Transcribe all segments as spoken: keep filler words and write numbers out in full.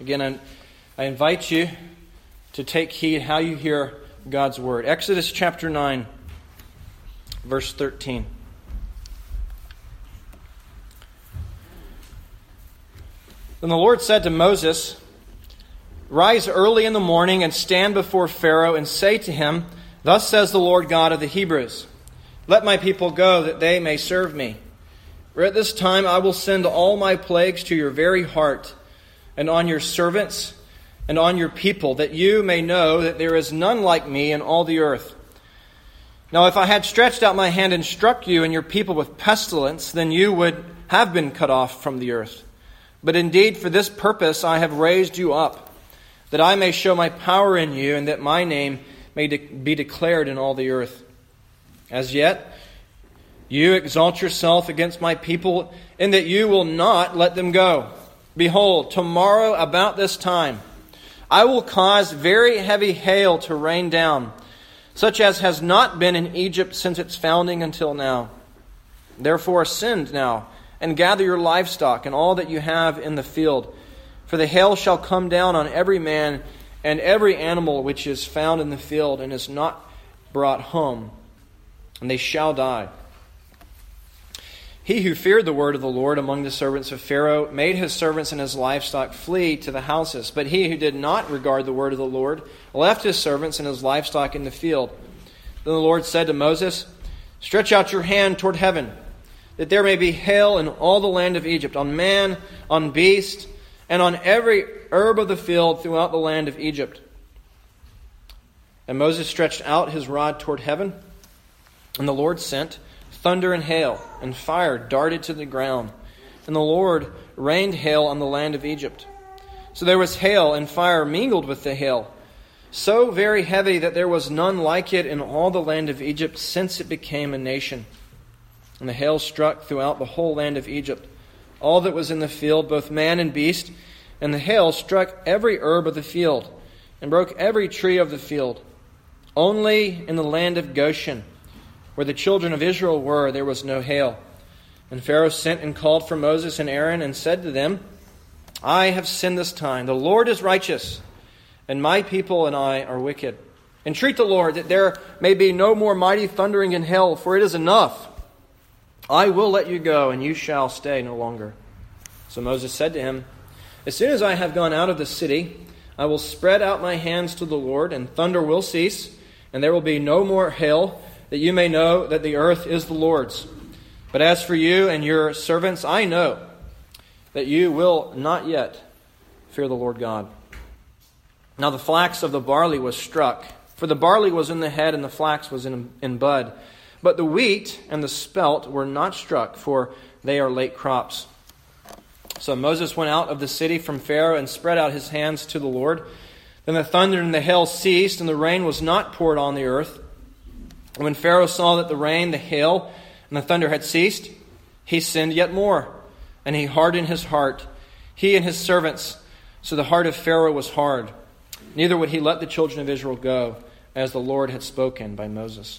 Again, I, I invite you to take heed how you hear God's word. Exodus chapter nine, verse thirteen. Then the Lord said to Moses, "Rise early in the morning and stand before Pharaoh and say to him, 'Thus says the Lord God of the Hebrews, let my people go that they may serve me. For at this time I will send all my plagues to your very heart and on your servants and on your people, that you may know that there is none like me in all the earth. Now if I had stretched out my hand and struck you and your people with pestilence, then you would have been cut off from the earth. But indeed for this purpose I have raised you up, that I may show my power in you and that my name may de- be declared in all the earth. As yet, you exalt yourself against my people in that you will not let them go. Behold, tomorrow about this time, I will cause very heavy hail to rain down, such as has not been in Egypt since its founding until now. Therefore ascend now and gather your livestock and all that you have in the field. For the hail shall come down on every man and every animal which is found in the field and is not brought home, and they shall die. He who feared the word of the Lord among the servants of Pharaoh made his servants and his livestock flee to the houses. But he who did not regard the word of the Lord left his servants and his livestock in the field. Then the Lord said to Moses, "Stretch out your hand toward heaven, that there may be hail in all the land of Egypt, on man, on beast, and on every herb of the field throughout the land of Egypt." And Moses stretched out his rod toward heaven, and the Lord sent thunder and hail, and fire darted to the ground. And the Lord rained hail on the land of Egypt. So there was hail and fire mingled with the hail, so very heavy that there was none like it in all the land of Egypt since it became a nation. And the hail struck throughout the whole land of Egypt, all that was in the field, both man and beast. And the hail struck every herb of the field, and broke every tree of the field. Only in the land of Goshen, where the children of Israel were, there was no hail. And Pharaoh sent and called for Moses and Aaron and said to them, "I have sinned this time. The Lord is righteous, and my people and I are wicked. Entreat the Lord that there may be no more mighty thundering and hail, for it is enough. I will let you go, and you shall stay no longer." So Moses said to him, "As soon as I have gone out of the city, I will spread out my hands to the Lord, and thunder will cease, and there will be no more hail, that you may know that the earth is the Lord's. But as for you and your servants, I know that you will not yet fear the Lord God." Now the flax of the barley was struck, for the barley was in the head and the flax was in, in bud. But the wheat and the spelt were not struck, for they are late crops. So Moses went out of the city from Pharaoh and spread out his hands to the Lord. Then the thunder and the hail ceased, and the rain was not poured on the earth. And when Pharaoh saw that the rain, the hail, and the thunder had ceased, he sinned yet more, and he hardened his heart, he and his servants. So the heart of Pharaoh was hard. Neither would he let the children of Israel go, as the Lord had spoken by Moses.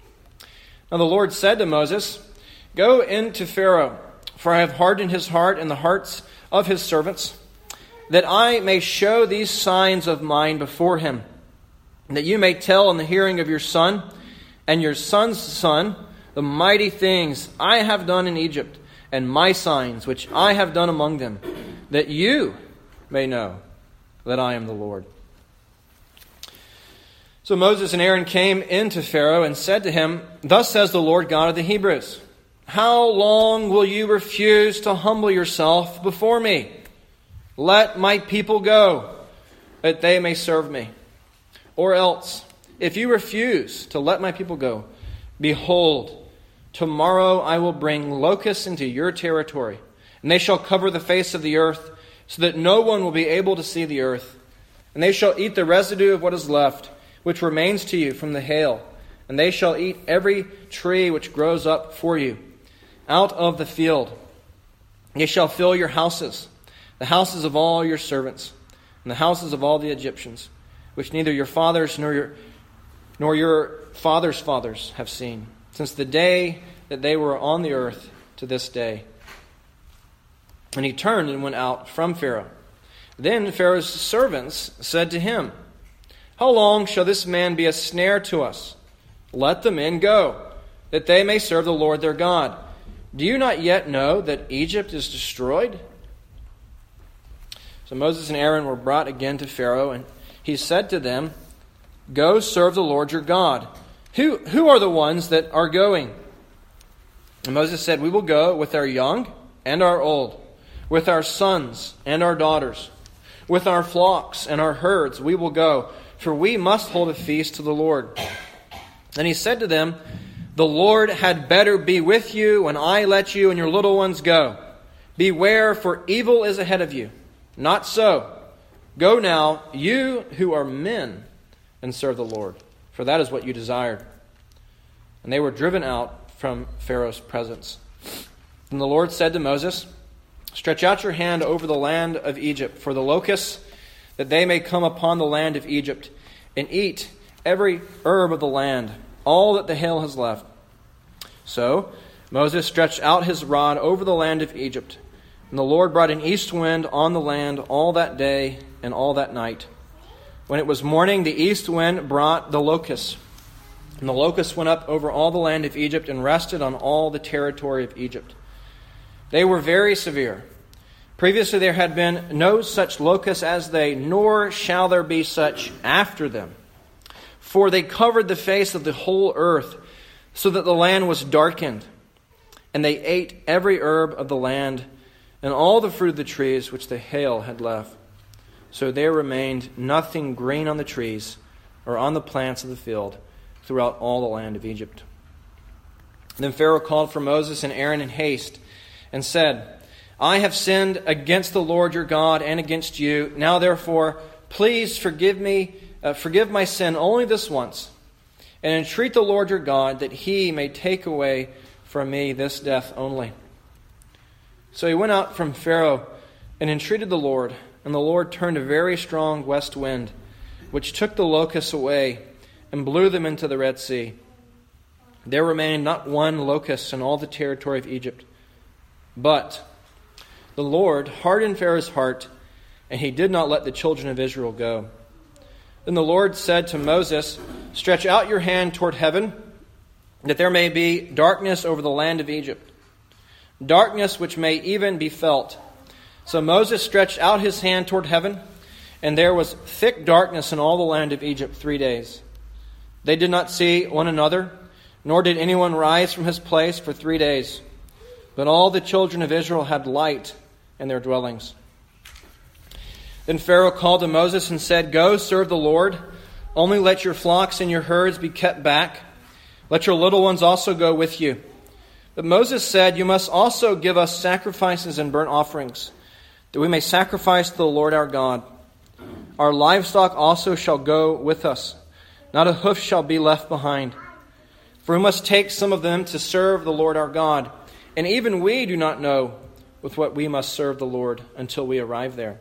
Now the Lord said to Moses, "Go in to Pharaoh, for I have hardened his heart and the hearts of his servants, that I may show these signs of mine before him, and that you may tell in the hearing of your son and your son's son the mighty things I have done in Egypt, and my signs which I have done among them, that you may know that I am the Lord." So Moses and Aaron came into Pharaoh and said to him, "Thus says the Lord God of the Hebrews, how long will you refuse to humble yourself before me? Let my people go, that they may serve me. Or else, if you refuse to let my people go, behold, tomorrow I will bring locusts into your territory, and they shall cover the face of the earth, so that no one will be able to see the earth. And they shall eat the residue of what is left, which remains to you from the hail, and they shall eat every tree which grows up for you out of the field. They shall fill your houses, the houses of all your servants, and the houses of all the Egyptians, which neither your fathers nor your nor your fathers' fathers have seen, since the day that they were on the earth to this day." And he turned and went out from Pharaoh. Then Pharaoh's servants said to him, "How long shall this man be a snare to us? Let the men go, that they may serve the Lord their God. Do you not yet know that Egypt is destroyed?" So Moses and Aaron were brought again to Pharaoh, and he said to them, "Go serve the Lord your God. Who, who are the ones that are going?" And Moses said, "We will go with our young and our old, with our sons and our daughters. With our flocks and our herds we will go, for we must hold a feast to the Lord." And he said to them, "The Lord had better be with you when I let you and your little ones go. Beware, for evil is ahead of you. Not so. Go now, you who are men, and serve the Lord, for that is what you desired." And they were driven out from Pharaoh's presence. And the Lord said to Moses, "Stretch out your hand over the land of Egypt for the locusts, that they may come upon the land of Egypt and eat every herb of the land, all that the hail has left." So Moses stretched out his rod over the land of Egypt, and the Lord brought an east wind on the land all that day and all that night. When it was morning, the east wind brought the locusts, and the locusts went up over all the land of Egypt and rested on all the territory of Egypt. They were very severe. Previously there had been no such locusts as they, nor shall there be such after them. For they covered the face of the whole earth, so that the land was darkened. And they ate every herb of the land, and all the fruit of the trees which the hail had left. So there remained nothing green on the trees, or on the plants of the field, throughout all the land of Egypt. Then Pharaoh called for Moses and Aaron in haste, and said, "I have sinned against the Lord your God and against you. Now therefore, please forgive me, uh, forgive my sin only this once, and entreat the Lord your God that he may take away from me this death only." So he went out from Pharaoh and entreated the Lord, and the Lord turned a very strong west wind, which took the locusts away and blew them into the Red Sea. There remained not one locust in all the territory of Egypt. But the Lord hardened Pharaoh's heart, and he did not let the children of Israel go. Then the Lord said to Moses, "Stretch out your hand toward heaven, that there may be darkness over the land of Egypt, darkness which may even be felt." So Moses stretched out his hand toward heaven, and there was thick darkness in all the land of Egypt three days. They did not see one another, nor did anyone rise from his place for three days. But all the children of Israel had light in their dwellings. Then Pharaoh called to Moses and said, "Go, serve the Lord. Only let your flocks and your herds be kept back. Let your little ones also go with you." But Moses said, "You must also give us sacrifices and burnt offerings, that we may sacrifice to the Lord our God. Our livestock also shall go with us. Not a hoof shall be left behind. For we must take some of them to serve the Lord our God. And even we do not know with what we must serve the Lord until we arrive there."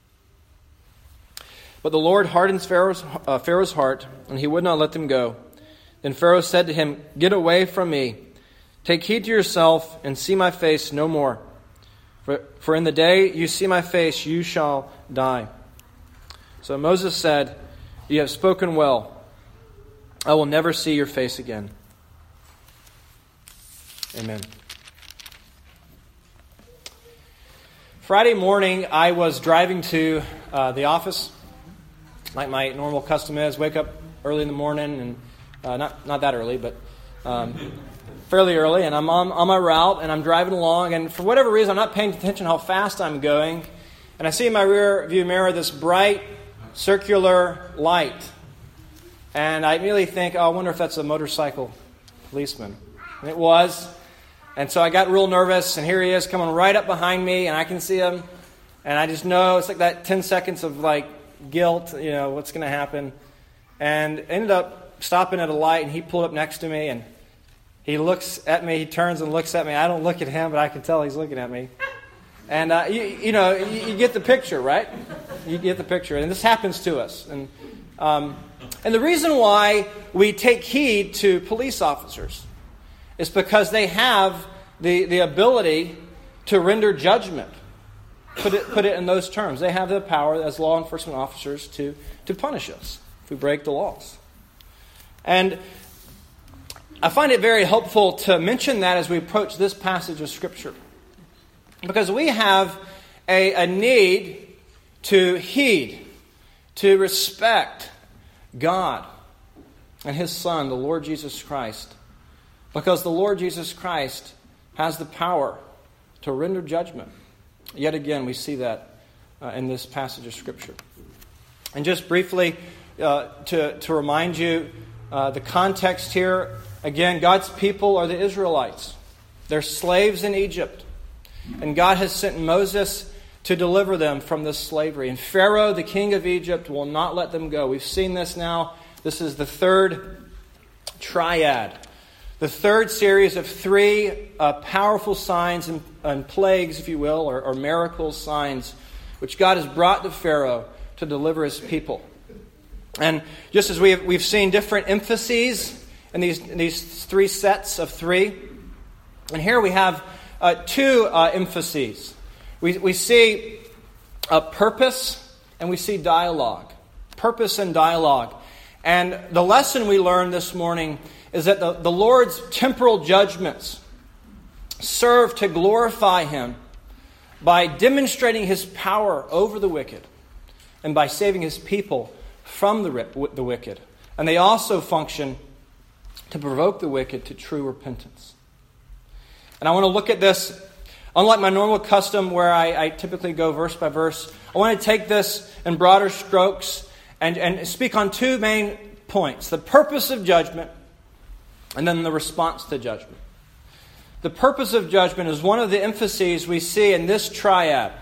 But the Lord hardened Pharaoh's, uh, Pharaoh's heart, and he would not let them go. Then Pharaoh said to him, "Get away from me. Take heed to yourself, and see my face no more. For, for in the day you see my face, you shall die." So Moses said, "You have spoken well. I will never see your face again." Amen. Friday morning, I was driving to uh, the office, like my normal custom is. Wake up early in the morning, and uh, not not that early, but um, fairly early. And I'm on, on my route, and I'm driving along, and for whatever reason, I'm not paying attention how fast I'm going. And I see in my rear view mirror this bright, circular light. And I immediately think, oh, I wonder if that's a motorcycle policeman. And it was. And so I got real nervous, and here he is coming right up behind me, and I can see him. And I just know it's like that ten seconds of like guilt, you know, what's going to happen. And ended up stopping at a light, and he pulled up next to me, and he looks at me, he turns and looks at me. I don't look at him, but I can tell he's looking at me. And, uh, you, you know, you, you get the picture, right? You get the picture. And this happens to us. And um, and the reason why we take heed to police officers is because they have the, the ability to render judgment. put it put it in those terms. They have the power as law enforcement officers to, to punish us if we break the laws. And I find it very helpful to mention that as we approach this passage of Scripture. Because we have a, a need to heed, to respect God and His Son, the Lord Jesus Christ. Because the Lord Jesus Christ has the power to render judgment. Yet again, we see that uh, in this passage of Scripture. And just briefly, uh, to, to remind you, uh, the context here, again, God's people are the Israelites. They're slaves in Egypt. And God has sent Moses to deliver them from this slavery. And Pharaoh, the king of Egypt, will not let them go. We've seen this now. This is the third triad. The third series of three uh, powerful signs and, and plagues, if you will, or, or miracles, signs, which God has brought to Pharaoh to deliver his people. And just as we have, we've seen different emphases in these, in these three sets of three, and here we have uh, two uh, emphases. We, we see a purpose and we see dialogue. Purpose and dialogue. And the lesson we learned this morning is that the, the Lord's temporal judgments serve to glorify Him by demonstrating His power over the wicked and by saving His people from the, the wicked. And they also function to provoke the wicked to true repentance. And I want to look at this, unlike my normal custom where I, I typically go verse by verse, I want to take this in broader strokes and, and speak on two main points. The purpose of judgment and then the response to judgment. The purpose of judgment is one of the emphases we see in this triad.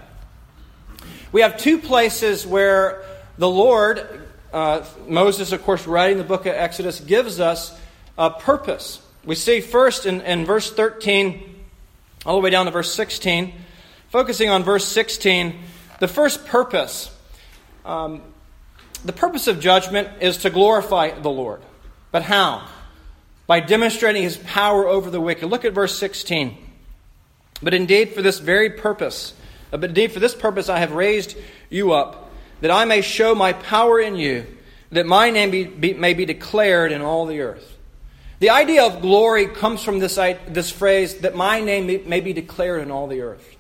We have two places where the Lord, uh, Moses, of course, writing the book of Exodus, gives us a purpose. We see first in, in verse thirteen, all the way down to verse sixteen, focusing on verse sixteen, the first purpose. Um, the purpose of judgment is to glorify the Lord. But how? By demonstrating His power over the wicked. Look at verse sixteen. But indeed for this very purpose, but indeed for this purpose I have raised you up, that I may show my power in you, that my name be, be, may be declared in all the earth. The idea of glory comes from this, this phrase, that my name may be declared in all the earth.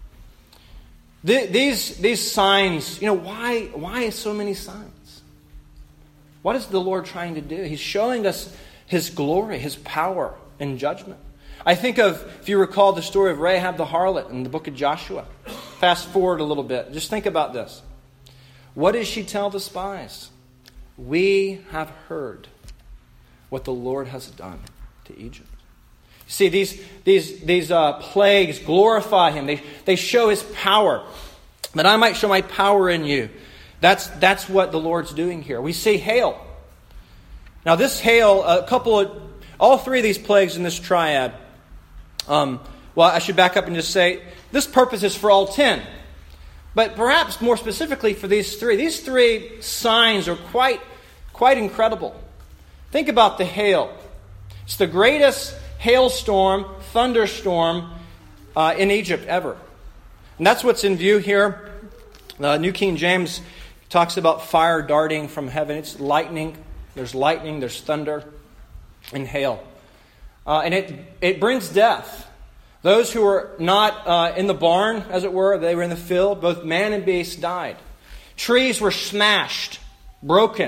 The, these, these signs, you know, why, why so many signs? What is the Lord trying to do? He's showing us His glory, His power in judgment. I think of, if you recall the story of Rahab the harlot in the book of Joshua. Fast forward a little bit. Just think about this. What does she tell the spies? We have heard what the Lord has done to Egypt. See, these these these uh, plagues glorify Him. They they show His power. That I might show my power in you. That's that's what the Lord's doing here. We see hail. Now this hail, a couple of, all three of these plagues in this triad. Um, well, I should back up and just say this purpose is for all ten. But perhaps more specifically for these three. These three signs are quite quite incredible. Think about the hail. It's the greatest hailstorm, thunderstorm uh, in Egypt ever. And that's what's in view here. Uh, New King James talks about fire darting from heaven. It's lightning. There's lightning, there's thunder, and hail. Uh, and it, it brings death. Those who were not uh, in the barn, as it were, they were in the field, both man and beast died. Trees were smashed, broken.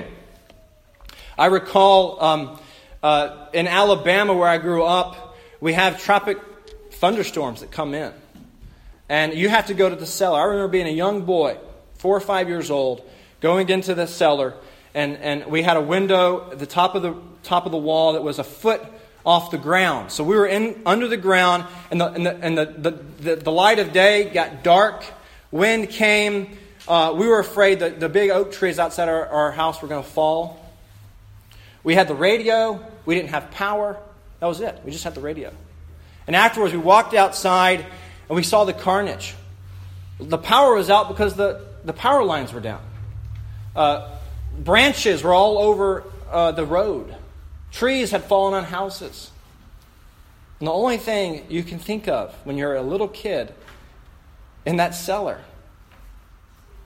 I recall um, uh, in Alabama where I grew up, we have tropic thunderstorms that come in. And you have to go to the cellar. I remember being a young boy, four or five years old, going into the cellar, and, and we had a window at the top of the top of the wall that was a foot off the ground. So we were in under the ground, and the and the and the, the, the, the light of day got dark, wind came. Uh, we were afraid that the big oak trees outside our, our house were going to fall. We had the radio. We didn't have power. That was it. We just had the radio. And afterwards, we walked outside and we saw the carnage. The power was out because the, the power lines were down. Uh, branches were all over uh, the road. Trees had fallen on houses. And the only thing you can think of when you're a little kid in that cellar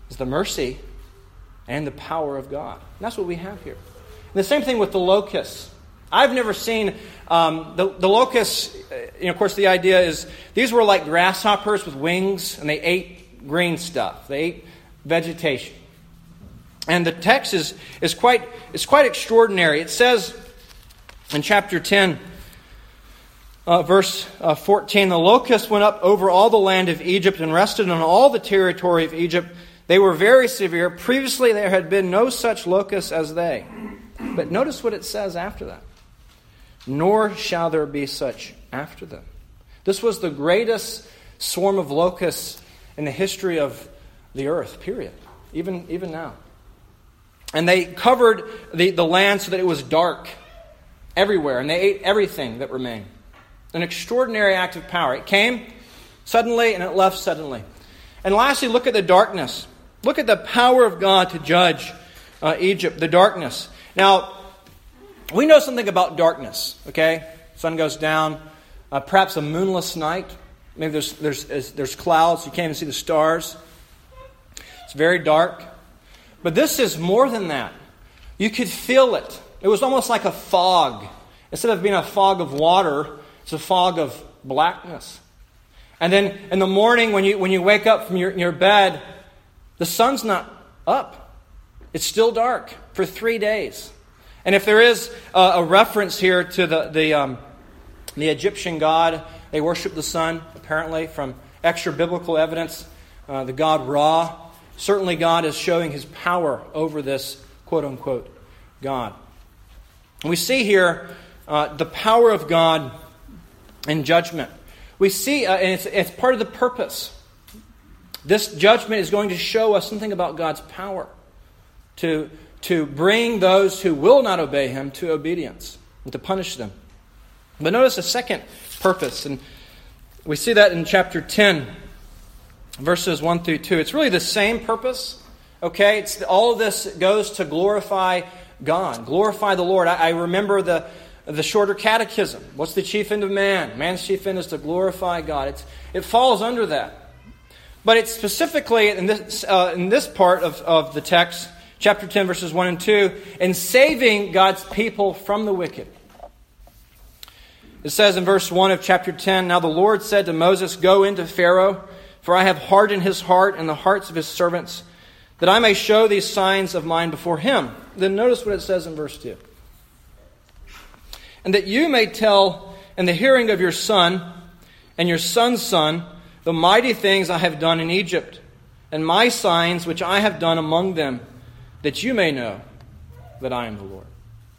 is the mercy and the power of God. And that's what we have here. And the same thing with the locusts. I've never seen um, the, the locusts. You know, of course, the idea is these were like grasshoppers with wings, and they ate green stuff. They ate vegetation. And the text is is quite is quite extraordinary. It says in chapter ten, uh, verse uh, fourteen, the locusts went up over all the land of Egypt and rested on all the territory of Egypt. They were very severe. Previously, there had been no such locusts as they. But notice what it says after that. Nor shall there be such after them. This was the greatest swarm of locusts in the history of the earth, period. Even, even now. And they covered the, the land so that it was dark everywhere. And they ate everything that remained. An extraordinary act of power. It came suddenly and it left suddenly. And lastly, look at the darkness. Look at the power of God to judge uh, Egypt, the darkness. Now, we know something about darkness, okay? Sun goes down, uh, perhaps a moonless night. Maybe there's, there's, there's clouds, you can't even see the stars. It's very dark. But this is more than that. You could feel it. It was almost like a fog. Instead of being a fog of water, it's a fog of blackness. And then in the morning when you when you wake up from your, your bed, the sun's not up. It's still dark for three days. And if there is a, a reference here to the the, um, the Egyptian god, they worship the sun, apparently, from extra biblical evidence, uh, the god Ra. Certainly God is showing His power over this quote-unquote God. And we see here uh, the power of God in judgment. We see, uh, and it's, it's part of the purpose. This judgment is going to show us something about God's power to, to bring those who will not obey Him to obedience and to punish them. But notice a second purpose, and we see that in chapter ten, verses one through two. It's really the same purpose. Okay, it's all of this goes to glorify God, glorify the Lord. I, I remember the the shorter catechism. What's the chief end of man? Man's chief end is to glorify God. It's it falls under that, but it's specifically in this uh, in this part of of the text, chapter ten, verses one and two, in saving God's people from the wicked. It says in verse one of chapter ten, "Now the Lord said to Moses, Go into Pharaoh, for I have hardened his heart and the hearts of his servants, that I may show these signs of mine before him." Then notice what it says in verse two. "And that you may tell in the hearing of your son and your son's son the mighty things I have done in Egypt, and my signs which I have done among them, that you may know that I am the Lord."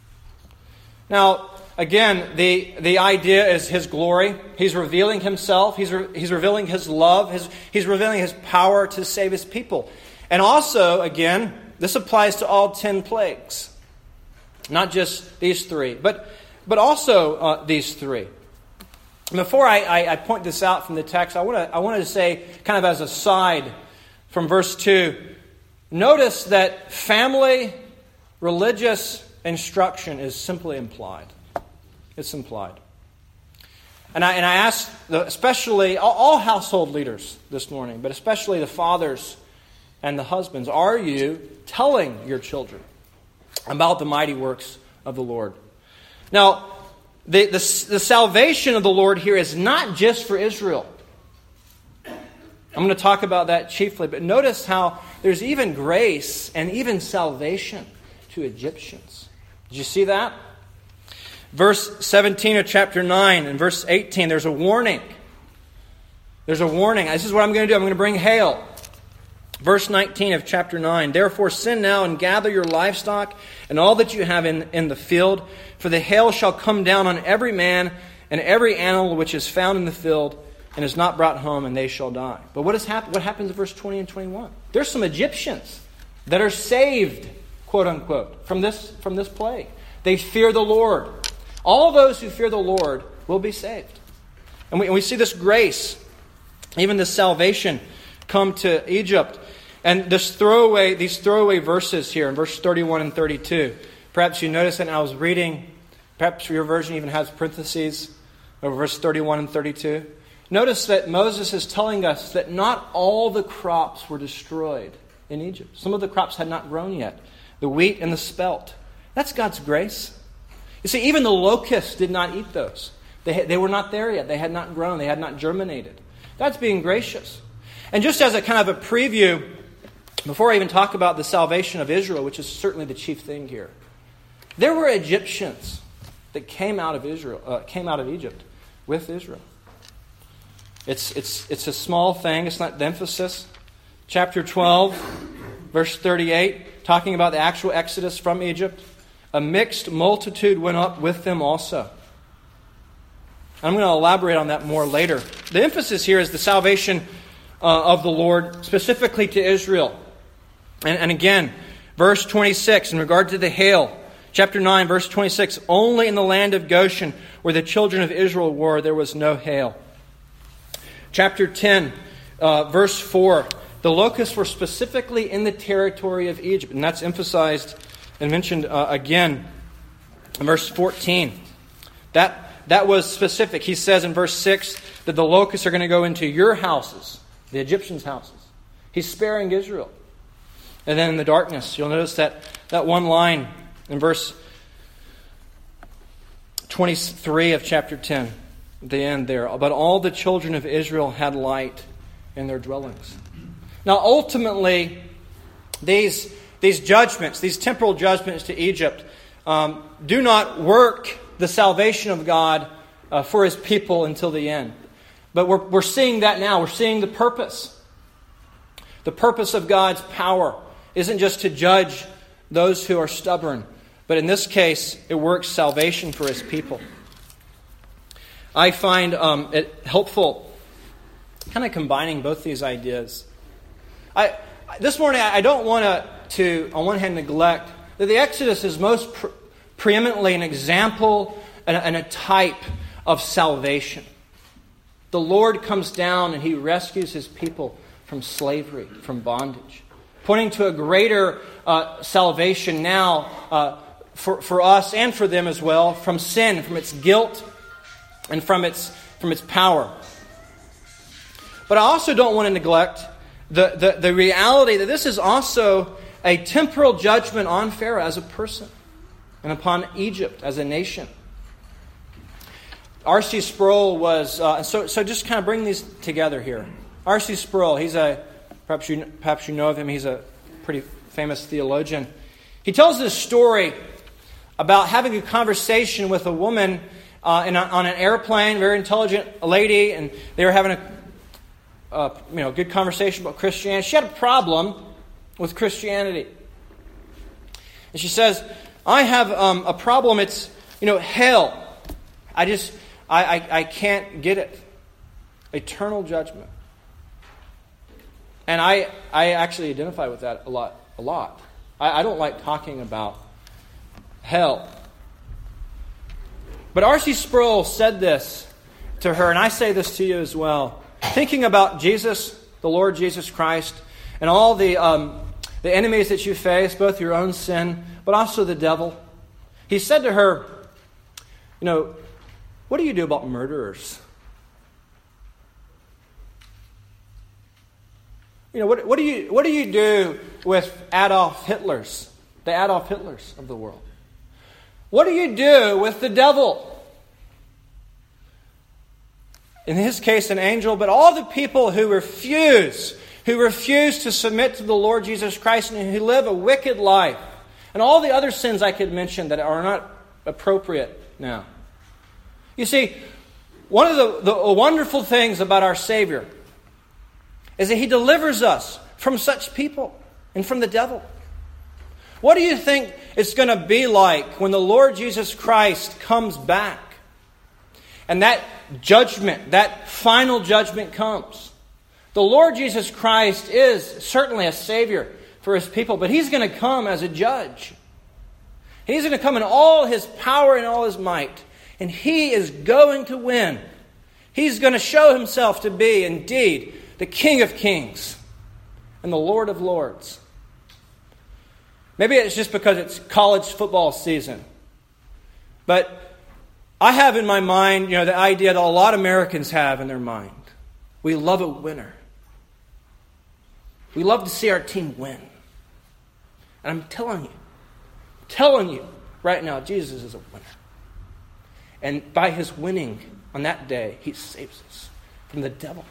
Now, again, the, the idea is His glory. He's revealing Himself. He's, re, he's revealing His love. His, he's revealing His power to save His people. And also, again, this applies to all ten plagues. Not just these three, but, but also uh, these three. Before I, I, I point this out from the text, I want to I want to say, kind of as a side from verse two, notice that family, religious instruction is simply implied. It's implied. And I and I ask, the, especially all, all household leaders this morning, but especially the fathers and the husbands, are you telling your children about the mighty works of the Lord? Now, the, the, the salvation of the Lord here is not just for Israel. I'm going to talk about that chiefly, but notice how there's even grace and even salvation to Egyptians. Did you see that? Verse seventeen of chapter nine and verse eighteen, there's a warning. There's a warning. This is what I'm going to do. I'm going to bring hail. Verse nineteen of chapter nine, "Therefore send now and gather your livestock and all that you have in, in the field, for the hail shall come down on every man and every animal which is found in the field and is not brought home, and they shall die." But what, is hap- what happens in verse twenty and twenty-one? There's some Egyptians that are saved, quote unquote, from this, from this plague. They fear the Lord. All those who fear the Lord will be saved. And we, and we see this grace, even this salvation, come to Egypt. And this throwaway, these throwaway verses here in verse thirty-one and thirty-two. Perhaps you noticed it, and I was reading, perhaps your version even has parentheses over verse thirty-one and thirty-two. Notice that Moses is telling us that not all the crops were destroyed in Egypt. Some of the crops had not grown yet. The wheat and the spelt. That's God's grace. You see, even the locusts did not eat those. They, they were not there yet. They had not grown. They had not germinated. God's being gracious. And just as a kind of a preview, before I even talk about the salvation of Israel, which is certainly the chief thing here, there were Egyptians that came out of Israel, uh, came out of Egypt with Israel. It's it's it's a small thing. It's not the emphasis. Chapter twelve, verse thirty-eight, talking about the actual exodus from Egypt. A mixed multitude went up with them also. I'm going to elaborate on that more later. The emphasis here is the salvation uh, of the Lord, specifically to Israel. And, and again, verse twenty-six, in regard to the hail, chapter nine, verse twenty-six, only in the land of Goshen, where the children of Israel were, there was no hail. Chapter ten, uh, verse four, the locusts were specifically in the territory of Egypt. And that's emphasized and mentioned uh, again in verse fourteen. That, that was specific. He says in verse six that the locusts are going to go into your houses, the Egyptians' houses. He's sparing Israel. And then in the darkness, you'll notice that, that one line in verse twenty-three of chapter ten, the end there. But all the children of Israel had light in their dwellings. Now, ultimately, these, these judgments, these temporal judgments to Egypt, um, do not work the salvation of God uh, for His people until the end. But we're, we're seeing that now. We're seeing the purpose. The purpose of God's power isn't just to judge those who are stubborn, but in this case, it works salvation for His people. I find um, it helpful kind of combining both these ideas. I This morning, I don't want to, to, on one hand, neglect that the Exodus is most pre- preeminently an example and a, and a type of salvation. The Lord comes down and He rescues His people from slavery, from bondage, pointing to a greater uh, salvation now uh, for, for us and for them as well, from sin, from its guilt, and from its from its power. But I also don't want to neglect the, the, the reality that this is also a temporal judgment on Pharaoh as a person and upon Egypt as a nation. R C Sproul was, uh, so so just kind of bring these together here. R C Sproul, he's a, perhaps you, perhaps you know of him, he's a pretty famous theologian. He tells this story about having a conversation with a woman uh, in a, on an airplane, very intelligent lady, and they were having a uh, you know good conversation about Christianity. She had a problem with Christianity. And she says, I have um, a problem, it's, you know, hell. I just, I, I, I can't get it. Eternal judgment. And I, I actually identify with that a lot. A lot. I, I don't like talking about hell. But R C Sproul said this to her, and I say this to you as well. Thinking about Jesus, the Lord Jesus Christ, and all the um, the enemies that you face, both your own sin, but also the devil. He said to her, you know, what do you do about murderers? You know, what, what do you what do you do with Adolf Hitlers, the Adolf Hitlers of the world? What do you do with the devil? In his case, an angel, but all the people who refuse, who refuse to submit to the Lord Jesus Christ and who live a wicked life, and all the other sins I could mention that are not appropriate now. You see, one of the, the wonderful things about our Savior is that He delivers us from such people and from the devil. What do you think it's going to be like when the Lord Jesus Christ comes back and that judgment, that final judgment comes? The Lord Jesus Christ is certainly a Savior for His people, but He's going to come as a judge. He's going to come in all His power and all His might, and He is going to win. He's going to show Himself to be indeed the King of Kings and the Lord of Lords. Maybe it's just because it's college football season. But I have in my mind, you know, the idea that a lot of Americans have in their mind. We love a winner. We love to see our team win. And I'm telling you, telling you right now, Jesus is a winner. And by his winning on that day, he saves us from the devil.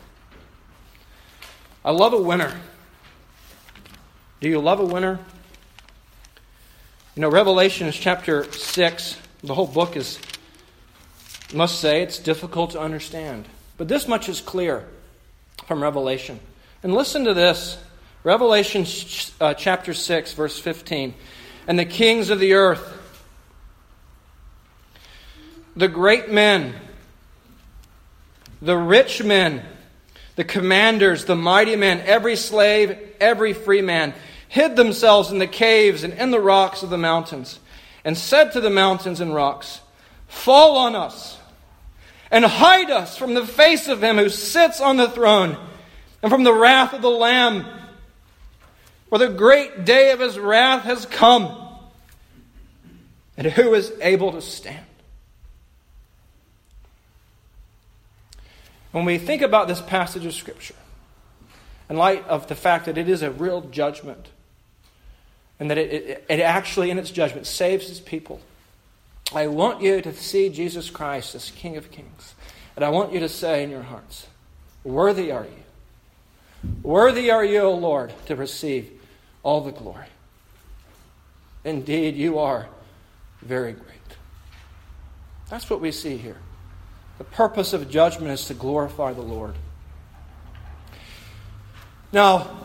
I love a winner. Do you love a winner? You know, Revelation chapter six, the whole book is, I must say, it's difficult to understand. But this much is clear from Revelation. And listen to this. Revelation uh, chapter six, verse fifteen. And the kings of the earth, the great men, the rich men, the commanders, the mighty men, every slave, every free man, hid themselves in the caves and in the rocks of the mountains, and said to the mountains and rocks, fall on us, and hide us from the face of him who sits on the throne, and from the wrath of the Lamb. For the great day of his wrath has come, and who is able to stand? When we think about this passage of Scripture, in light of the fact that it is a real judgment, and that it, it, it actually, in its judgment, saves his people, I want you to see Jesus Christ as King of Kings. And I want you to say in your hearts, worthy are you. Worthy are you, O Lord, to receive all the glory. Indeed, you are very great. That's what we see here. The purpose of judgment is to glorify the Lord. Now,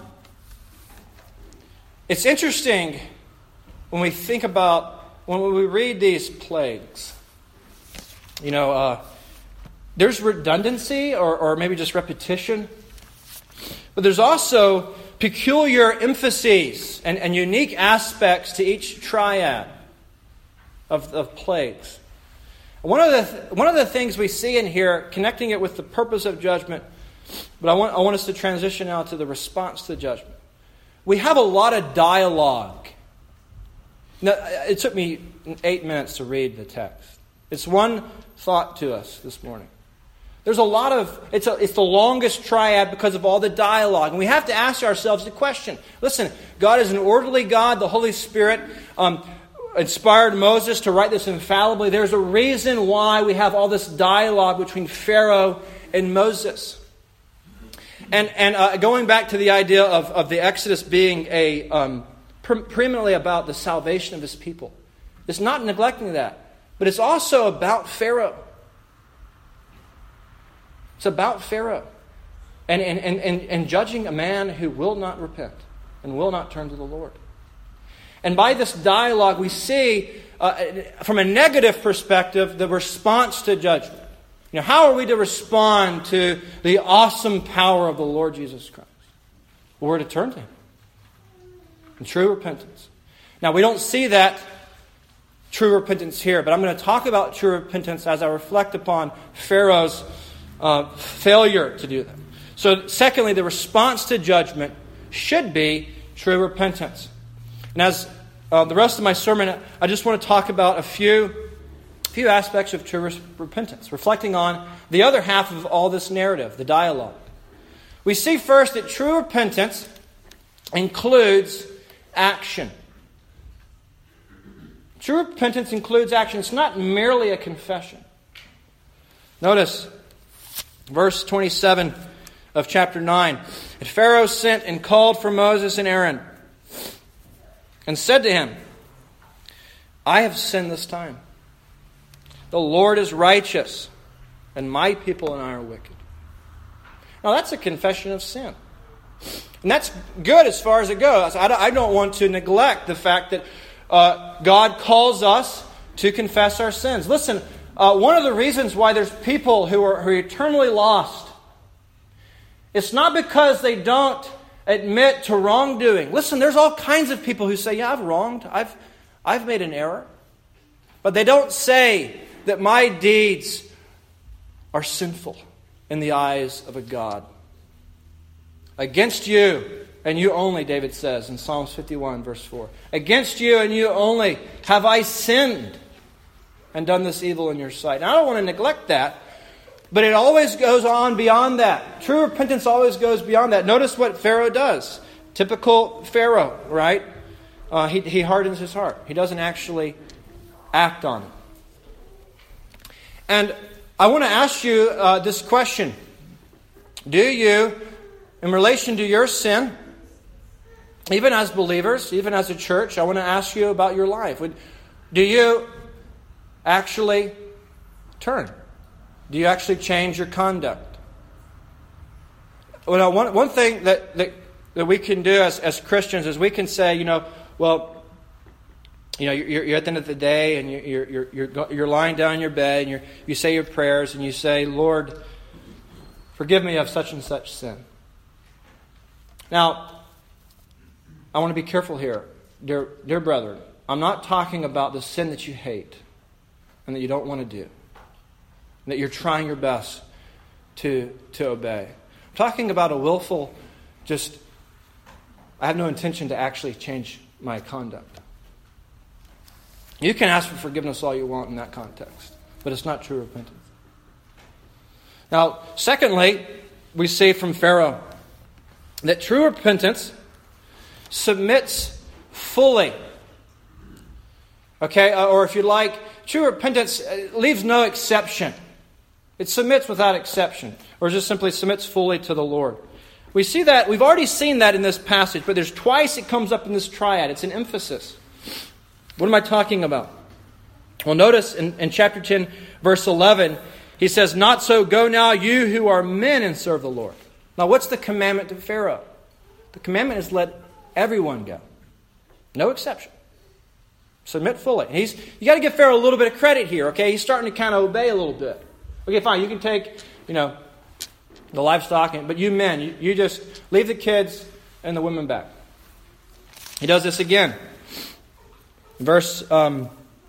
it's interesting when we think about, when we read these plagues, you know, uh, there's redundancy or, or maybe just repetition, but there's also peculiar emphases and, and unique aspects to each triad of, of plagues. One of the one of the things we see in here, connecting it with the purpose of judgment, but I want I want us to transition now to the response to judgment. We have a lot of dialogue. Now, it took me eight minutes to read the text. It's one thought to us this morning. There's a lot of, it's, a, it's the longest triad because of all the dialogue. And we have to ask ourselves the question. Listen, God is an orderly God. The Holy Spirit um, inspired Moses to write this infallibly. There's a reason why we have all this dialogue between Pharaoh and Moses. And and uh, going back to the idea of, of the Exodus being a um, pre- preeminently about the salvation of his people. It's not neglecting that. But it's also about Pharaoh. It's about Pharaoh. And, and, and, and, and judging a man who will not repent and will not turn to the Lord. And by this dialogue, we see, uh, from a negative perspective, the response to judgment. You know, how are we to respond to the awesome power of the Lord Jesus Christ? Well, we're to turn to Him in true repentance. Now, we don't see that true repentance here, but I'm going to talk about true repentance as I reflect upon Pharaoh's uh, failure to do that. So, secondly, the response to judgment should be true repentance. And as uh, the rest of my sermon, I just want to talk about a few, few aspects of true repentance, reflecting on the other half of all this narrative, the dialogue. We see first that true repentance includes action. True repentance includes action. It's not merely a confession. Notice verse twenty-seven of chapter nine. And Pharaoh sent and called for Moses and Aaron and said to him, I have sinned this time. The Lord is righteous, and my people and I are wicked. Now that's a confession of sin. And that's good as far as it goes. I don't want to neglect the fact that uh, God calls us to confess our sins. Listen, uh, one of the reasons why there's people who are, who are eternally lost, it's not because they don't admit to wrongdoing. Listen, there's all kinds of people who say, yeah, I've wronged. I've, I've made an error. But they don't say that my deeds are sinful in the eyes of a God. Against you, and you only, David says in Psalms fifty-one, verse four. Against you and you only have I sinned and done this evil in your sight. Now, I don't want to neglect that, but it always goes on beyond that. True repentance always goes beyond that. Notice what Pharaoh does. Typical Pharaoh, right? Uh, he, he hardens his heart. He doesn't actually act on it. And I want to ask you uh, this question. Do you, in relation to your sin, even as believers, even as a church, I want to ask you about your life. Do you actually turn? Do you actually change your conduct? Well, one, one thing that, that, that we can do as, as Christians is we can say, you know, well, you know, you're, you're at the end of the day and you're, you're, you're, you're lying down in your bed and you're, you say your prayers and you say, Lord, forgive me of such and such sin. Now, I want to be careful here, dear, dear brethren. I'm not talking about the sin that you hate and that you don't want to do, and that you're trying your best to, to obey. I'm talking about a willful, just, I have no intention to actually change my conduct. You can ask for forgiveness all you want in that context, but it's not true repentance. Now, secondly, we see from Pharaoh that true repentance submits fully. Okay, or if you like, true repentance leaves no exception. It submits without exception, or just simply submits fully to the Lord. We see that, we've already seen that in this passage, but there's twice it comes up in this triad. It's an emphasis. What am I talking about? Well, notice in, in chapter ten, verse eleven, he says, "Not so, go now, you who are men, and serve the Lord." Now, what's the commandment to Pharaoh? The commandment is let everyone go. No exception. Submit fully. And he's, you got to give Pharaoh a little bit of credit here, okay? He's starting to kind of obey a little bit. Okay, fine, you can take, you know, the livestock, but you men, you, you just leave the kids and the women back. He does this again. Verse um,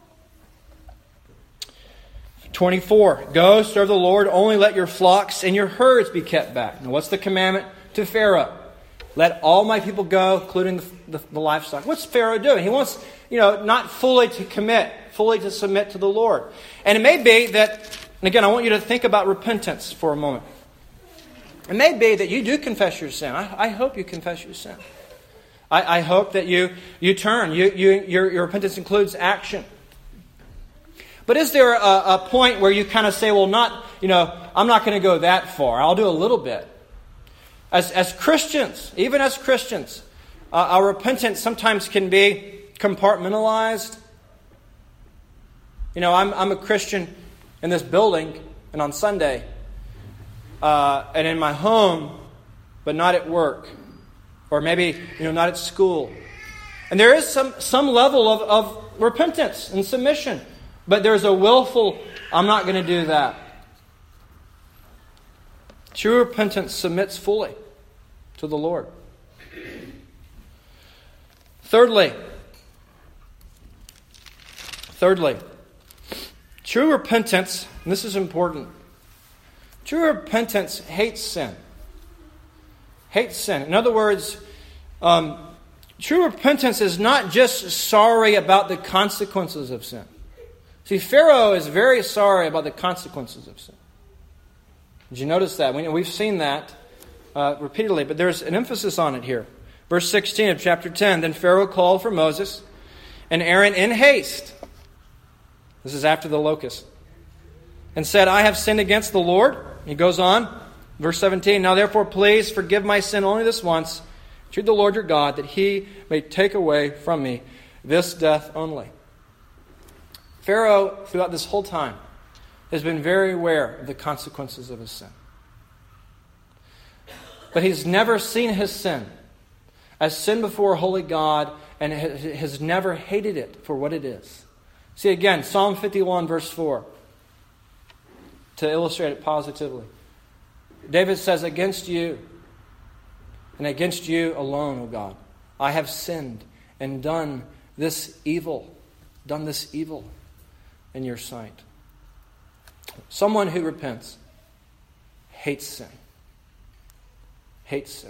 twenty-four, "Go, serve the Lord, only let your flocks and your herds be kept back." Now, what's the commandment to Pharaoh? Let all my people go, including the, the, the livestock. What's Pharaoh doing? He wants, you know, not fully to commit, fully to submit to the Lord. And it may be that, and again, I want you to think about repentance for a moment. It may be that you do confess your sin. I, I hope you confess your sin. I, I hope that you you turn. You, you your, your repentance includes action. But is there a, a point where you kind of say, well, not, you know, I'm not going to go that far. I'll do a little bit. As as Christians, even as Christians, uh, our repentance sometimes can be compartmentalized. You know, I'm I'm a Christian in this building and on Sunday, uh, and in my home, but not at work, or maybe, you know, not at school. And there is some some level of, of repentance and submission, but there's a willful, I'm not going to do that. True repentance submits fully to the Lord. Thirdly, thirdly, true repentance, and this is important, true repentance hates sin. Hates sin. In other words, um, true repentance is not just sorry about the consequences of sin. See, Pharaoh is very sorry about the consequences of sin. Did you notice that? We, we've seen that uh, repeatedly, but there's an emphasis on it here. Verse sixteen of chapter ten, "Then Pharaoh called for Moses and Aaron in haste." This is after the locust. "And said, I have sinned against the Lord." He goes on, verse seventeen, "Now therefore please forgive my sin only this once. Entreat the Lord your God that he may take away from me this death only." Pharaoh, throughout this whole time, has been very aware of the consequences of his sin. But he's never seen his sin as sin before a holy God, and has never hated it for what it is. See again, Psalm fifty-one, verse four, to illustrate it positively. David says, "Against you, and against you alone, O God, I have sinned and done this evil, done this evil in your sight." Someone who repents hates sin. Hates sin.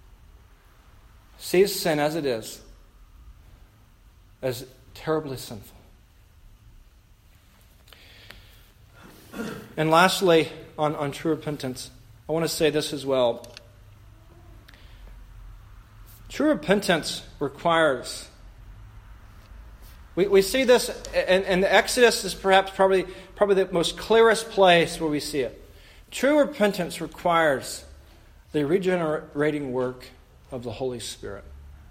Sees sin as it is, as terribly sinful. And lastly, on, on true repentance, I want to say this as well. True repentance requires. We, we see this, and, and the Exodus is perhaps probably, probably the most clearest place where we see it. True repentance requires the regenerating work of the Holy Spirit.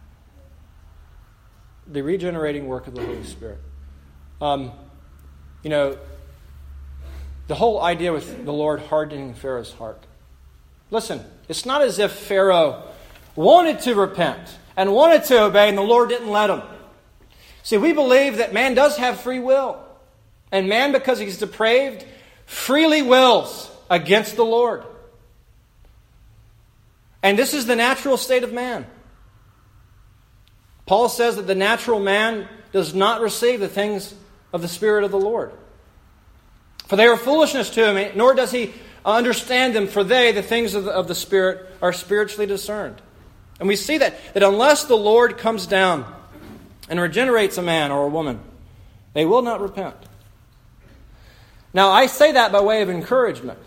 The regenerating work of the Holy Spirit. Um, you know, the whole idea with the Lord hardening Pharaoh's heart. Listen, it's not as if Pharaoh wanted to repent and wanted to obey and the Lord didn't let him. See, we believe that man does have free will. And man, because he's depraved, freely wills against the Lord. And this is the natural state of man. Paul says that the natural man does not receive the things of the Spirit of the Lord. For they are foolishness to him, nor does he understand them, for they, the things of the, of the Spirit, are spiritually discerned. And we see that, that unless the Lord comes down and regenerates a man or a woman, they will not repent. Now, I say that by way of encouragement.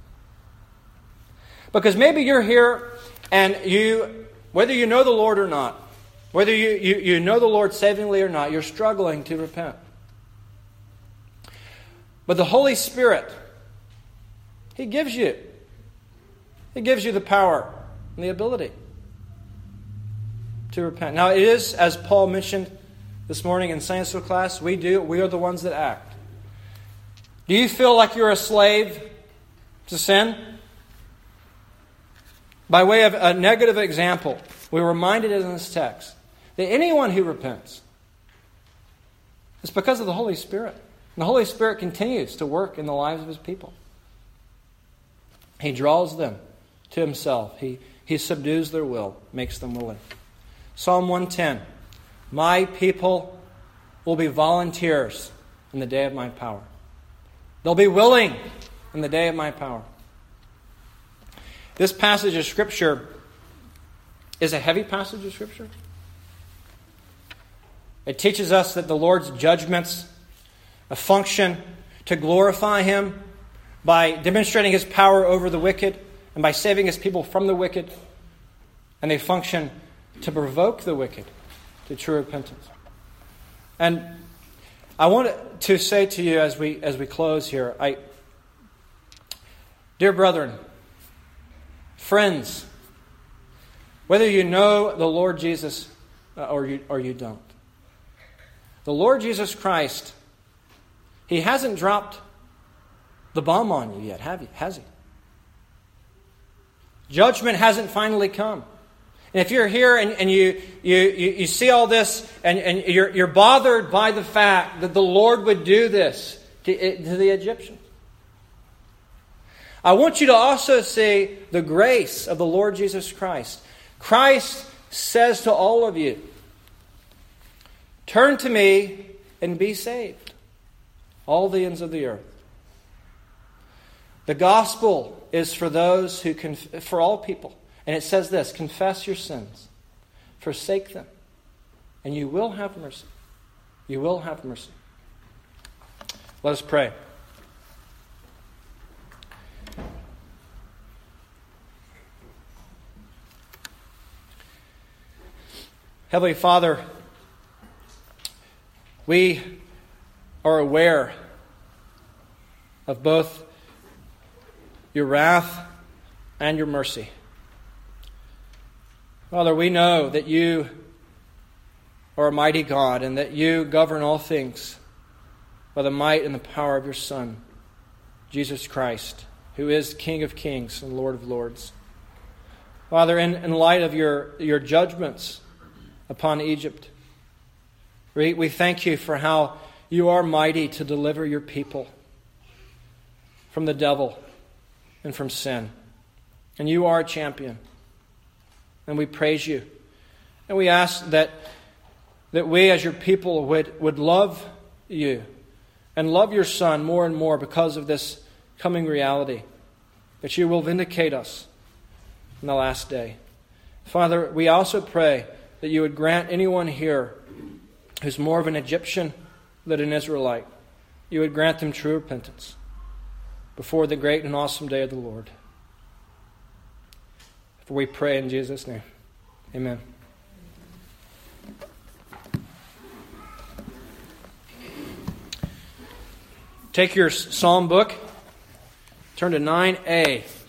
Because maybe you're here and you, whether you know the Lord or not, whether you, you, you know the Lord savingly or not, you're struggling to repent. But the Holy Spirit, He gives you. He gives you the power and the ability to repent. Now, it is, as Paul mentioned this morning in Sunday school class, we do. We are the ones that act. Do you feel like you're a slave to sin? By way of a negative example, we're reminded in this text that anyone who repents, it's because of the Holy Spirit. And the Holy Spirit continues to work in the lives of His people. He draws them to Himself. He, he subdues their will, makes them willing. Psalm one ten, my people will be volunteers in the day of my power. They'll be willing in the day of my power. This passage of Scripture is a heavy passage of Scripture. It teaches us that the Lord's judgments function to glorify Him by demonstrating His power over the wicked and by saving His people from the wicked. And they function to provoke the wicked to true repentance. And I want to say to you as we as we close here, I, dear brethren, friends, whether you know the Lord Jesus or you or you don't, the Lord Jesus Christ, He hasn't dropped the bomb on you yet, have you? Has He? Judgment hasn't finally come. And if you're here and, and you, you, you, you see all this and, and you're, you're bothered by the fact that the Lord would do this to, to the Egyptians, I want you to also see the grace of the Lord Jesus Christ. Christ says to all of you, turn to me and be saved, all the ends of the earth. The gospel is for those who can, for all people. And it says this, confess your sins, forsake them, and you will have mercy. You will have mercy. Let us pray. Heavenly Father, we are aware of both your wrath and your mercy. Father, we know that you are a mighty God and that you govern all things by the might and the power of your Son, Jesus Christ, who is King of kings and Lord of lords. Father, in, in light of your, your judgments upon Egypt, we, we thank you for how you are mighty to deliver your people from the devil and from sin. And you are a champion. And we praise you. And we ask that, that we as your people would, would love you and love your Son more and more because of this coming reality. That you will vindicate us in the last day. Father, we also pray that you would grant anyone here who's more of an Egyptian than an Israelite, you would grant them true repentance before the great and awesome day of the Lord. For we pray in Jesus' name. Amen. Take your Psalm book, turn to nine a.